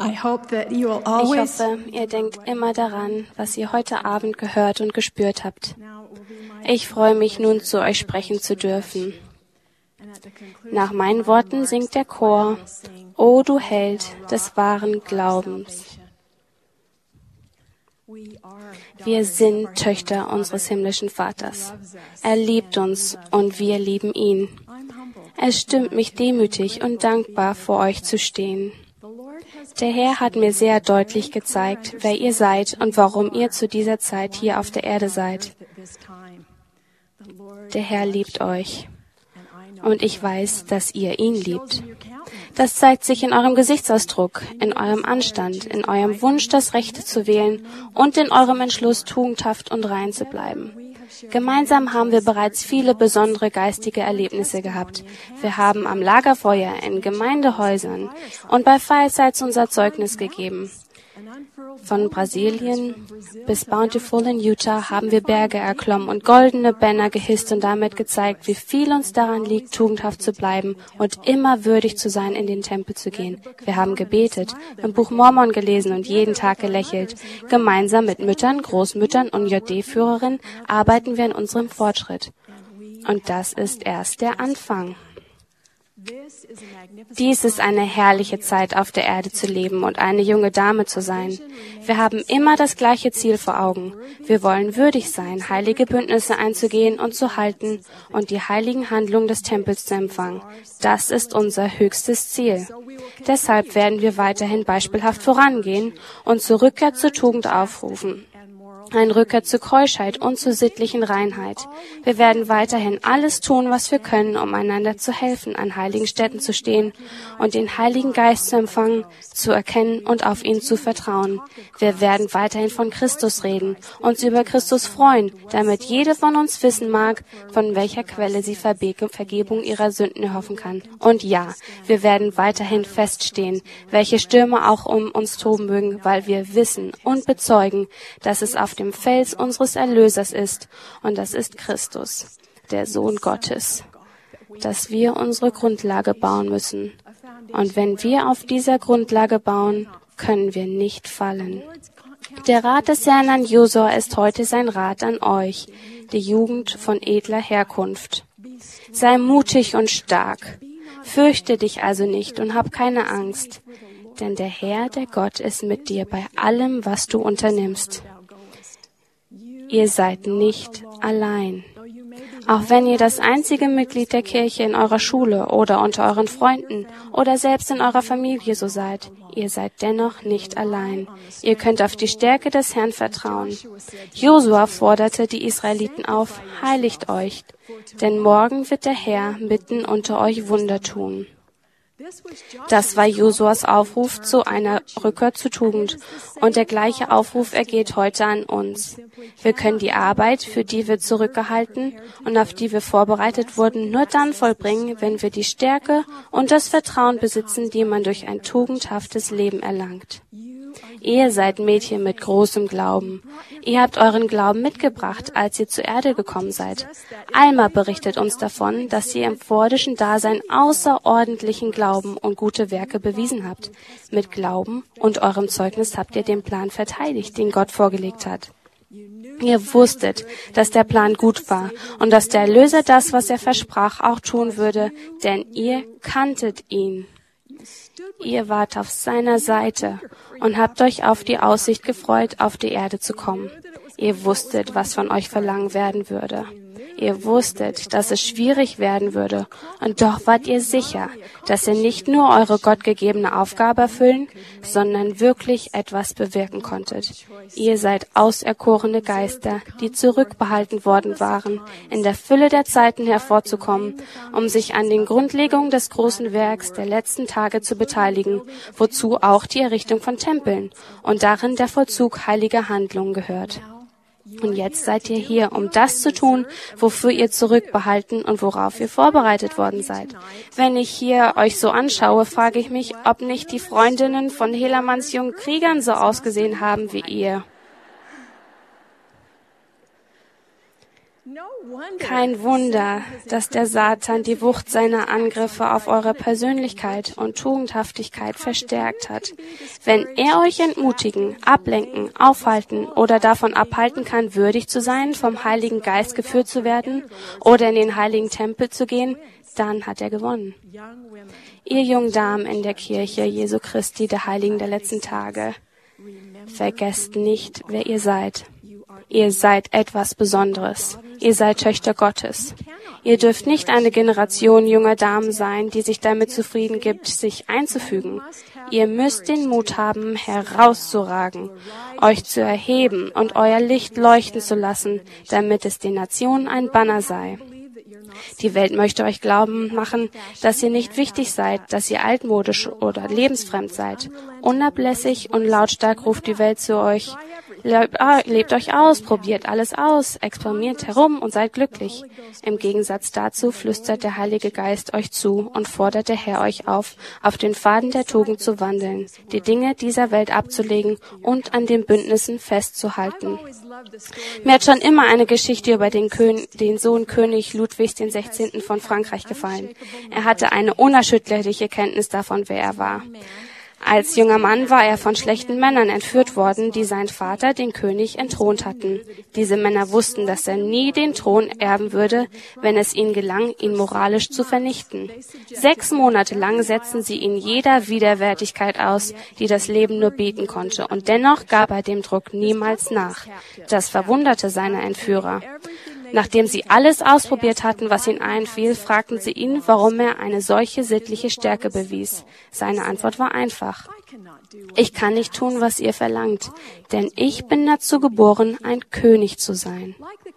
Ich hoffe, ihr denkt immer daran, was ihr heute Abend gehört und gespürt habt. Ich freue mich nun, zu euch sprechen zu dürfen. Nach meinen Worten singt der Chor: O du Held des wahren Glaubens. Wir sind Töchter unseres himmlischen Vaters. Er liebt uns und wir lieben ihn. Es stimmt mich demütig und dankbar, vor euch zu stehen. Der Herr hat mir sehr deutlich gezeigt, wer ihr seid und warum ihr zu dieser Zeit hier auf der Erde seid. Der Herr liebt euch. Und ich weiß, dass ihr ihn liebt. Das zeigt sich in eurem Gesichtsausdruck, in eurem Anstand, in eurem Wunsch, das Rechte zu wählen und in eurem Entschluss, tugendhaft und rein zu bleiben. Gemeinsam haben wir bereits viele besondere geistige Erlebnisse gehabt. Wir haben am Lagerfeuer, in Gemeindehäusern und bei Firesides unser Zeugnis gegeben. Von Brasilien bis Bountiful in Utah haben wir Berge erklommen und goldene Banner gehisst und damit gezeigt, wie viel uns daran liegt, tugendhaft zu bleiben und immer würdig zu sein, in den Tempel zu gehen. Wir haben gebetet, im Buch Mormon gelesen und jeden Tag gelächelt. Gemeinsam mit Müttern, Großmüttern und JD-Führerinnen arbeiten wir an unserem Fortschritt. Und das ist erst der Anfang. Dies ist eine herrliche Zeit, auf der Erde zu leben und eine junge Dame zu sein. Wir haben immer das gleiche Ziel vor Augen. Wir wollen würdig sein, heilige Bündnisse einzugehen und zu halten und die heiligen Handlungen des Tempels zu empfangen. Das ist unser höchstes Ziel. Deshalb werden wir weiterhin beispielhaft vorangehen und zur Rückkehr zur Tugend aufrufen. Ein Rückkehr zur Keuschheit und zur sittlichen Reinheit. Wir werden weiterhin alles tun, was wir können, um einander zu helfen, an heiligen Stätten zu stehen und den Heiligen Geist zu empfangen, zu erkennen und auf ihn zu vertrauen. Wir werden weiterhin von Christus reden, uns über Christus freuen, damit jede von uns wissen mag, von welcher Quelle sie Vergebung ihrer Sünden erhoffen kann. Und ja, wir werden weiterhin feststehen, welche Stürme auch um uns toben mögen, weil wir wissen und bezeugen, dass es auf dem Fels unseres Erlösers ist, und das ist Christus, der Sohn Gottes, dass wir unsere Grundlage bauen müssen. Und wenn wir auf dieser Grundlage bauen, können wir nicht fallen. Der Rat des Herrn an Josua ist heute sein Rat an euch, die Jugend von edler Herkunft. Sei mutig und stark. Fürchte dich also nicht und hab keine Angst, denn der Herr, der Gott, ist mit dir bei allem, was du unternimmst. Ihr seid nicht allein. Auch wenn ihr das einzige Mitglied der Kirche in eurer Schule oder unter euren Freunden oder selbst in eurer Familie so seid, ihr seid dennoch nicht allein. Ihr könnt auf die Stärke des Herrn vertrauen. Josua forderte die Israeliten auf: Heiligt euch, denn morgen wird der Herr mitten unter euch Wunder tun. Das war Josuas Aufruf zu einer Rückkehr zur Tugend, und der gleiche Aufruf ergeht heute an uns. Wir können die Arbeit, für die wir zurückgehalten und auf die wir vorbereitet wurden, nur dann vollbringen, wenn wir die Stärke und das Vertrauen besitzen, die man durch ein tugendhaftes Leben erlangt. Ihr seid Mädchen mit großem Glauben. Ihr habt euren Glauben mitgebracht, als ihr zur Erde gekommen seid. Alma berichtet uns davon, dass ihr im vordischen Dasein außerordentlichen Glauben und gute Werke bewiesen habt. Mit Glauben und eurem Zeugnis habt ihr den Plan verteidigt, den Gott vorgelegt hat. Ihr wusstet, dass der Plan gut war und dass der Erlöser das, was er versprach, auch tun würde, denn ihr kanntet ihn. Ihr wart auf seiner Seite und habt euch auf die Aussicht gefreut, auf die Erde zu kommen. Ihr wusstet, was von euch verlangen werden würde. Ihr wusstet, dass es schwierig werden würde, und doch wart ihr sicher, dass ihr nicht nur eure gottgegebene Aufgabe erfüllen, sondern wirklich etwas bewirken konntet. Ihr seid auserkorene Geister, die zurückbehalten worden waren, in der Fülle der Zeiten hervorzukommen, um sich an den Grundlegungen des großen Werks der letzten Tage zu beteiligen, wozu auch die Errichtung von Tempeln und darin der Vollzug heiliger Handlungen gehört. Und jetzt seid ihr hier, um das zu tun, wofür ihr zurückbehalten und worauf ihr vorbereitet worden seid. Wenn ich hier euch so anschaue, frage ich mich, ob nicht die Freundinnen von Helamanns jungen Kriegern so ausgesehen haben wie ihr. Kein Wunder, dass der Satan die Wucht seiner Angriffe auf eure Persönlichkeit und Tugendhaftigkeit verstärkt hat. Wenn er euch entmutigen, ablenken, aufhalten oder davon abhalten kann, würdig zu sein, vom Heiligen Geist geführt zu werden oder in den heiligen Tempel zu gehen, dann hat er gewonnen. Ihr jungen Damen in der Kirche Jesu Christi, der Heiligen der letzten Tage, vergesst nicht, wer ihr seid. Ihr seid etwas Besonderes. Ihr seid Töchter Gottes. Ihr dürft nicht eine Generation junger Damen sein, die sich damit zufrieden gibt, sich einzufügen. Ihr müsst den Mut haben, herauszuragen, euch zu erheben und euer Licht leuchten zu lassen, damit es den Nationen ein Banner sei. Die Welt möchte euch glauben machen, dass ihr nicht wichtig seid, dass ihr altmodisch oder lebensfremd seid. Unablässig und lautstark ruft die Welt zu euch: Lebt euch aus, probiert alles aus, experimentiert herum und seid glücklich. Im Gegensatz dazu flüstert der Heilige Geist euch zu und fordert der Herr euch auf den Pfaden der Tugend zu wandeln, die Dinge dieser Welt abzulegen und an den Bündnissen festzuhalten. Mir hat schon immer eine Geschichte über den Sohn König Ludwigs XVI. Von Frankreich gefallen. Er hatte eine unerschütterliche Kenntnis davon, wer er war. Als junger Mann war er von schlechten Männern entführt worden, die seinen Vater, den König, entthront hatten. Diese Männer wussten, dass er nie den Thron erben würde, wenn es ihnen gelang, ihn moralisch zu vernichten. 6 Monate lang setzten sie ihn jeder Widerwärtigkeit aus, die das Leben nur bieten konnte, und dennoch gab er dem Druck niemals nach. Das verwunderte seine Entführer. Nachdem sie alles ausprobiert hatten, was ihnen einfiel, fragten sie ihn, warum er eine solche sittliche Stärke bewies. Seine Antwort war einfach: Ich kann nicht tun, was ihr verlangt, denn ich bin dazu geboren, ein König zu sein.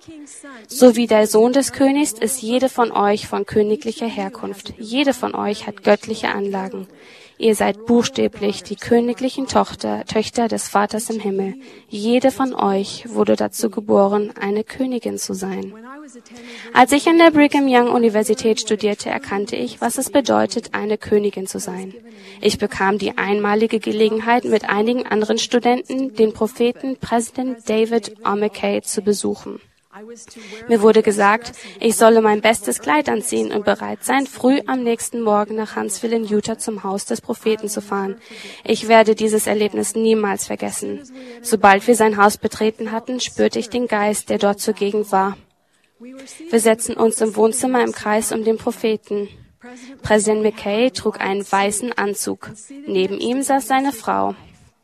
So wie der Sohn des Königs ist jede von euch von königlicher Herkunft. Jede von euch hat göttliche Anlagen. Ihr seid buchstäblich die königlichen Töchter des Vaters im Himmel. Jede von euch wurde dazu geboren, eine Königin zu sein. Als ich an der Brigham Young Universität studierte, erkannte ich, was es bedeutet, eine Königin zu sein. Ich bekam die einmalige Gelegenheit, mit einigen anderen Studenten den Propheten Präsident David O. McKay zu besuchen. Mir wurde gesagt, ich solle mein bestes Kleid anziehen und bereit sein, früh am nächsten Morgen nach Huntsville in Utah zum Haus des Propheten zu fahren. Ich werde dieses Erlebnis niemals vergessen. Sobald wir sein Haus betreten hatten, spürte ich den Geist, der dort zugegen war. Wir setzten uns im Wohnzimmer im Kreis um den Propheten. Präsident McKay trug einen weißen Anzug. Neben ihm saß seine Frau.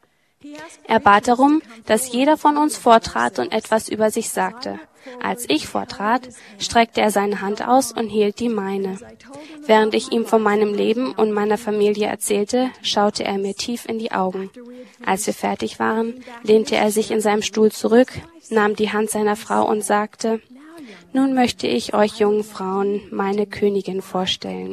Er bat darum, dass jeder von uns vortrat und etwas über sich sagte. Als ich vortrat, streckte er seine Hand aus und hielt die meine. Während ich ihm von meinem Leben und meiner Familie erzählte, schaute er mir tief in die Augen. Als wir fertig waren, lehnte er sich in seinem Stuhl zurück, nahm die Hand seiner Frau und sagte: Nun möchte ich euch jungen Frauen meine Königin vorstellen.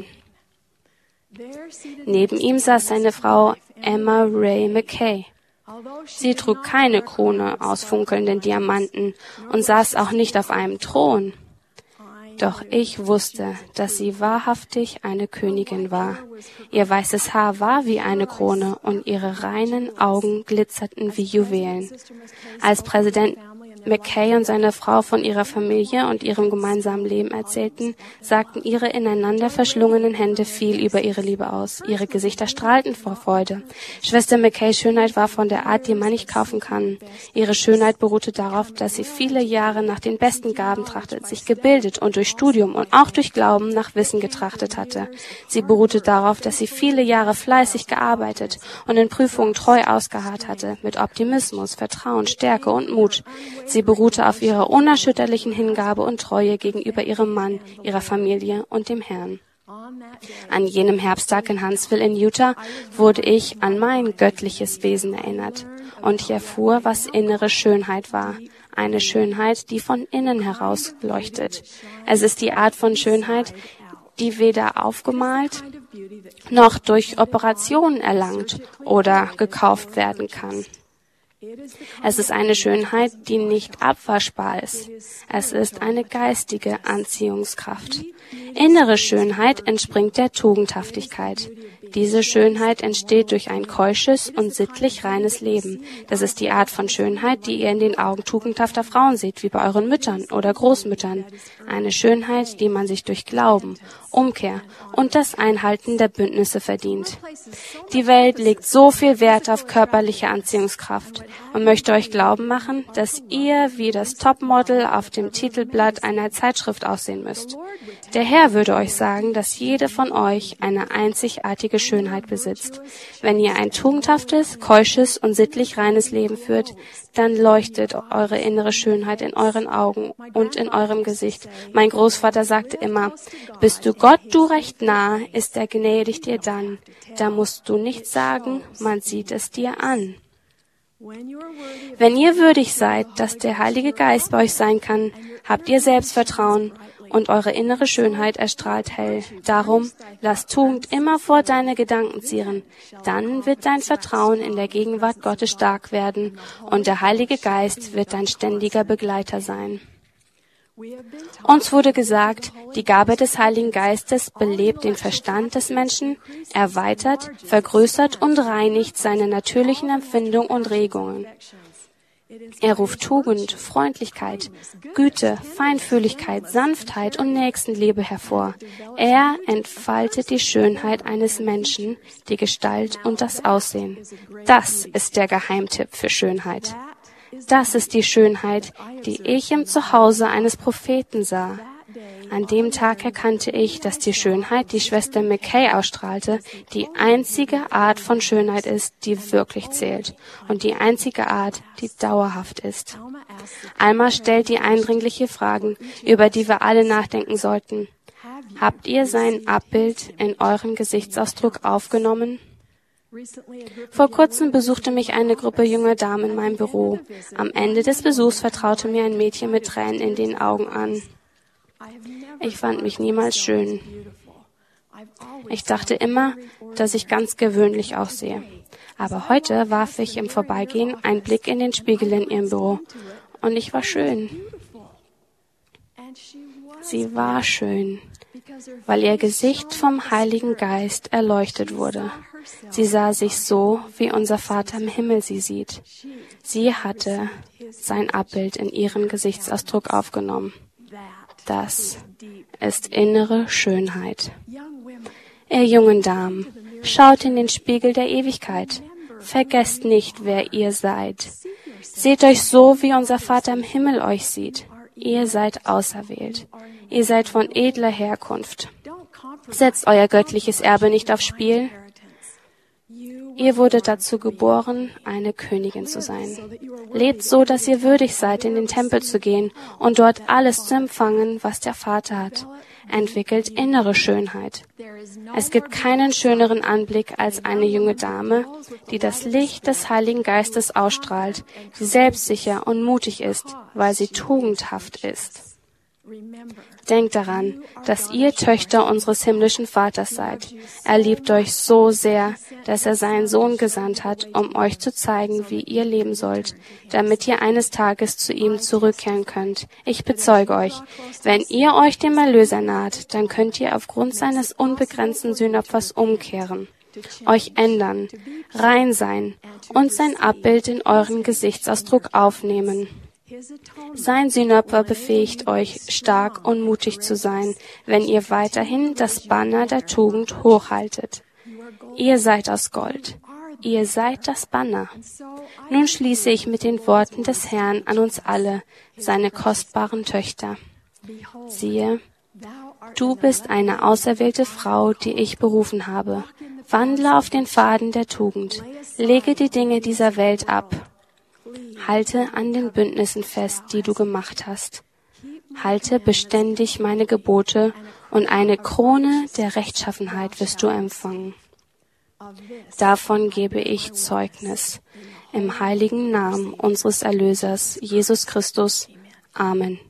Neben ihm saß seine Frau Emma Ray McKay. Sie trug keine Krone aus funkelnden Diamanten und saß auch nicht auf einem Thron. Doch ich wusste, dass sie wahrhaftig eine Königin war. Ihr weißes Haar war wie eine Krone und ihre reinen Augen glitzerten wie Juwelen. Als Präsident McKay und seine Frau von ihrer Familie und ihrem gemeinsamen Leben erzählten, sagten ihre ineinander verschlungenen Hände viel über ihre Liebe aus. Ihre Gesichter strahlten vor Freude. Schwester McKays Schönheit war von der Art, die man nicht kaufen kann. Ihre Schönheit beruhte darauf, dass sie viele Jahre nach den besten Gaben trachtet, sich gebildet und durch Studium und auch durch Glauben nach Wissen getrachtet hatte. Sie beruhte darauf, dass sie viele Jahre fleißig gearbeitet und in Prüfungen treu ausgeharrt hatte, mit Optimismus, Vertrauen, Stärke und Mut. Sie beruhte auf ihrer unerschütterlichen Hingabe und Treue gegenüber ihrem Mann, ihrer Familie und dem Herrn. An jenem Herbsttag in Huntsville in Utah wurde ich an mein göttliches Wesen erinnert und ich erfuhr, was innere Schönheit war. Eine Schönheit, die von innen heraus leuchtet. Es ist die Art von Schönheit, die weder aufgemalt noch durch Operationen erlangt oder gekauft werden kann. Es ist eine Schönheit, die nicht abwaschbar ist. Es ist eine geistige Anziehungskraft. Innere Schönheit entspringt der Tugendhaftigkeit. Diese Schönheit entsteht durch ein keusches und sittlich reines Leben. Das ist die Art von Schönheit, die ihr in den Augen tugendhafter Frauen seht, wie bei euren Müttern oder Großmüttern. Eine Schönheit, die man sich durch Glauben, Umkehr und das Einhalten der Bündnisse verdient. Die Welt legt so viel Wert auf körperliche Anziehungskraft und möchte euch glauben machen, dass ihr wie das Topmodel auf dem Titelblatt einer Zeitschrift aussehen müsst. Der Herr würde euch sagen, dass jede von euch eine einzigartige Schönheit besitzt. Wenn ihr ein tugendhaftes, keusches und sittlich reines Leben führt, dann leuchtet eure innere Schönheit in euren Augen und in eurem Gesicht. Mein Großvater sagte immer, bist du Gott, du recht nah, ist er gnädig dir dann. Da musst du nicht sagen, man sieht es dir an. Wenn ihr würdig seid, dass der Heilige Geist bei euch sein kann, habt ihr Selbstvertrauen und eure innere Schönheit erstrahlt hell. Darum, lass Tugend immer vor deine Gedanken ziehen. Dann wird dein Vertrauen in der Gegenwart Gottes stark werden und der Heilige Geist wird dein ständiger Begleiter sein. Uns wurde gesagt, die Gabe des Heiligen Geistes belebt den Verstand des Menschen, erweitert, vergrößert und reinigt seine natürlichen Empfindungen und Regungen. Er ruft Tugend, Freundlichkeit, Güte, Feinfühligkeit, Sanftheit und Nächstenliebe hervor. Er entfaltet die Schönheit eines Menschen, die Gestalt und das Aussehen. Das ist der Geheimtipp für Schönheit. Das ist die Schönheit, die ich im Zuhause eines Propheten sah. An dem Tag erkannte ich, dass die Schönheit, die Schwester McKay ausstrahlte, die einzige Art von Schönheit ist, die wirklich zählt und die einzige Art, die dauerhaft ist. Alma stellt die eindringliche Fragen, über die wir alle nachdenken sollten. Habt ihr sein Abbild in euren Gesichtsausdruck aufgenommen? Vor kurzem besuchte mich eine Gruppe junger Damen in meinem Büro. Am Ende des Besuchs vertraute mir ein Mädchen mit Tränen in den Augen an. Ich fand mich niemals schön. Ich dachte immer, dass ich ganz gewöhnlich aussehe. Aber heute warf ich im Vorbeigehen einen Blick in den Spiegel in ihrem Büro. Und ich war schön. Sie war schön, weil ihr Gesicht vom Heiligen Geist erleuchtet wurde. Sie sah sich so, wie unser Vater im Himmel sie sieht. Sie hatte sein Abbild in ihren Gesichtsausdruck aufgenommen. Das ist innere Schönheit. Ihr jungen Damen, schaut in den Spiegel der Ewigkeit. Vergesst nicht, wer ihr seid. Seht euch so, wie unser Vater im Himmel euch sieht. Ihr seid auserwählt. Ihr seid von edler Herkunft. Setzt euer göttliches Erbe nicht aufs Spiel. Ihr wurdet dazu geboren, eine Königin zu sein. Lebt so, dass ihr würdig seid, in den Tempel zu gehen und dort alles zu empfangen, was der Vater hat. Entwickelt innere Schönheit. Es gibt keinen schöneren Anblick als eine junge Dame, die das Licht des Heiligen Geistes ausstrahlt, die selbstsicher und mutig ist, weil sie tugendhaft ist. Denkt daran, dass ihr Töchter unseres himmlischen Vaters seid. Er liebt euch so sehr, dass er seinen Sohn gesandt hat, um euch zu zeigen, wie ihr leben sollt, damit ihr eines Tages zu ihm zurückkehren könnt. Ich bezeuge euch, wenn ihr euch dem Erlöser naht, dann könnt ihr aufgrund seines unbegrenzten Sühnopfers umkehren, euch ändern, rein sein und sein Abbild in euren Gesichtsausdruck aufnehmen. Sein Sühnopfer befähigt euch, stark und mutig zu sein, wenn ihr weiterhin das Banner der Tugend hochhaltet. Ihr seid aus Gold. Ihr seid das Banner. Nun schließe ich mit den Worten des Herrn an uns alle, seine kostbaren Töchter. Siehe, du bist eine auserwählte Frau, die ich berufen habe. Wandle auf den Pfaden der Tugend. Lege die Dinge dieser Welt ab. Halte an den Bündnissen fest, die du gemacht hast. Halte beständig meine Gebote und eine Krone der Rechtschaffenheit wirst du empfangen. Davon gebe ich Zeugnis. Im heiligen Namen unseres Erlösers, Jesus Christus. Amen.